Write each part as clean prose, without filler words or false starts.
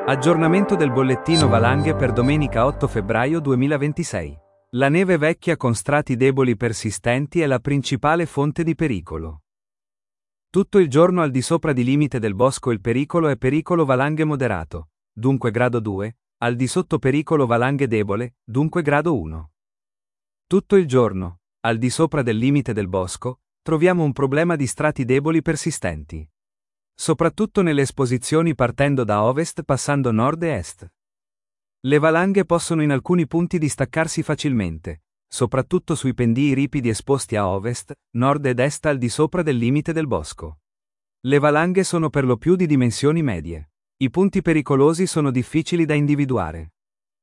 Aggiornamento del bollettino valanghe per domenica 8 febbraio 2026. La neve vecchia con strati deboli persistenti è la principale fonte di pericolo. Tutto il giorno al di sopra di limite del bosco il pericolo è pericolo valanghe moderato, dunque grado 2, al di sotto pericolo valanghe debole, dunque grado 1. Tutto il giorno, al di sopra del limite del bosco, troviamo un problema di strati deboli persistenti. Soprattutto nelle esposizioni partendo da ovest passando nord e est. Le valanghe possono in alcuni punti distaccarsi facilmente, soprattutto sui pendii ripidi esposti a ovest, nord ed est al di sopra del limite del bosco. Le valanghe sono per lo più di dimensioni medie. I punti pericolosi sono difficili da individuare.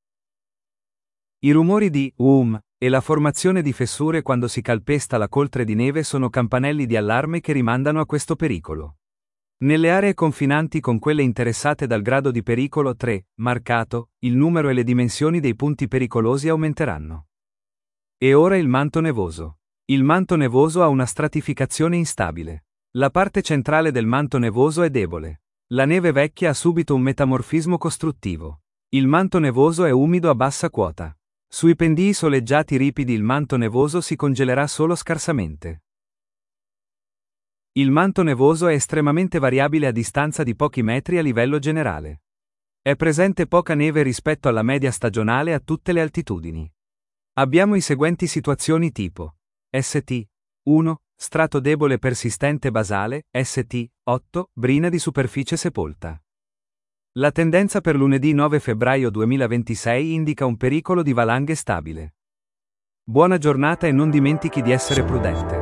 I rumori di e la formazione di fessure quando si calpesta la coltre di neve sono campanelli di allarme che rimandano a questo pericolo. Nelle aree confinanti con quelle interessate dal grado di pericolo 3, marcato, il numero e le dimensioni dei punti pericolosi aumenteranno. E ora il manto nevoso. Il manto nevoso ha una stratificazione instabile. La parte centrale del manto nevoso è debole. La neve vecchia ha subito un metamorfismo costruttivo. Il manto nevoso è umido a bassa quota. Sui pendii soleggiati ripidi il manto nevoso si congelerà solo scarsamente. Il manto nevoso è estremamente variabile a distanza di pochi metri a livello generale. È presente poca neve rispetto alla media stagionale a tutte le altitudini. Abbiamo i seguenti situazioni tipo: St. 1. Strato debole persistente basale, St. 8. Brina di superficie sepolta. La tendenza per lunedì 9 febbraio 2026 indica un pericolo di valanghe stabile. Buona giornata e non dimentichi di essere prudente.